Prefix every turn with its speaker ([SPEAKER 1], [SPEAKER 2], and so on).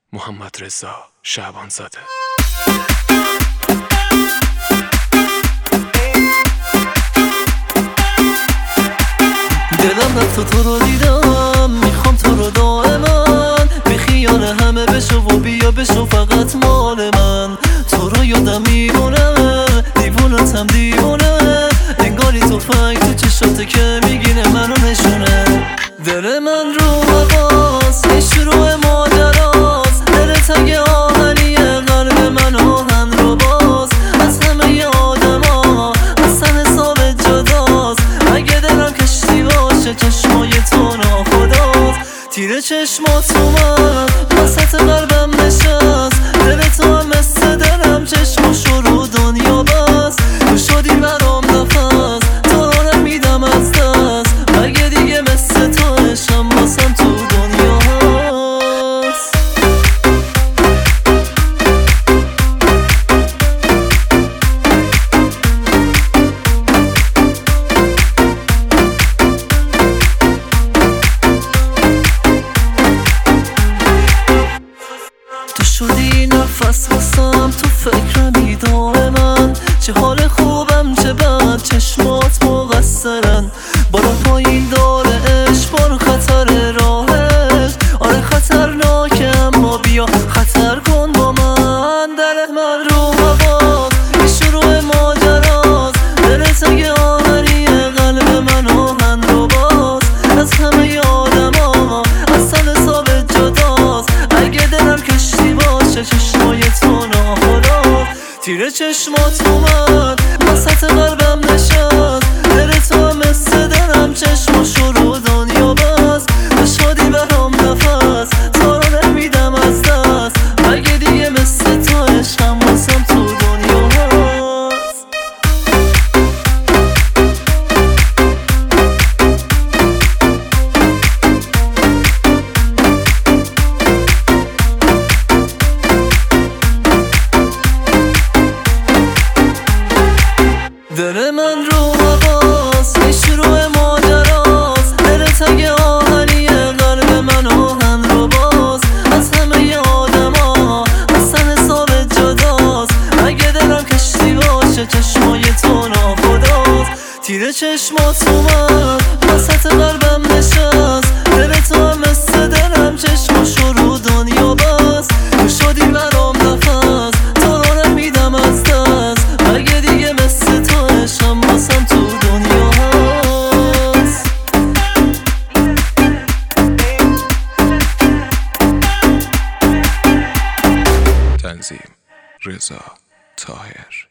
[SPEAKER 1] محمدرضا شعبانزاده.
[SPEAKER 2] دلم رفت تو رو دیدم، میخوام تو رو دائما، بی خیال همه بشو و بیا بشو فقط مال من. تو رو یادم میمونه، دیوونتم دیوونه، انگاری تو فنگ تو چشاته که میگینه منو نشونه. دل من رو هواست، این شروع ماجراست، دلت اگه آهنیه قلب من آهن رو باز. از همه آدم ها اصلا حساب جداست، اگه دلم کشتی باشه چشمای تو ناخداست. تیر چشمات اومد وسط قلبم نشست، دل تو هم مثل دلم چشماشو رو دنیا بست. تو شدی برام نفس، تو رو نمیدم از دست، اگه دیگه مثل تو عشقم واسم تو دنیا هست. تو شدی نفس واسم، تو فکرمی دائما، چه حال خوبم چه بد چشمات مقصرن. بالا پایین داره عشق، برو خطر راهش، آره خطرناکه اما بیا خطر کن با من. دل من رو هواست، این شروع ماجراست، دلت اگه آهنیه قلب من آهن رو باز. از همه آدم ها اصلا حساب جداست، اگه دلم کشتی باشه چشمای تو ناخداست. تیر چشمات اومد وسط قلبم نشست، دل تو هم مثل دلم چشماشو رو دنیا بست. تو شدی برام نفس، تو رو نمیدم از دست، اگه دیگه مثل تو عشقم واسم تو دنیا هست. دل من رو هواست، این شروع ماجراست، دلت اگه آهنیه قلب من آهن رو باز. از همه آدم ها اصلا حساب جداست، اگه دلم کشتی باشه چشمای تو ناخداست. تیر چشمات اومد وسط قلبم نشست، دل تو هم مثل دلم چشماشو رو دنیا بست. تو شدی برام نفس، تو رو نمیدم از دست، اگه دیگه مثل تو عشقم واسم تو دنیا هست.
[SPEAKER 1] تنظیم رضا طاهر.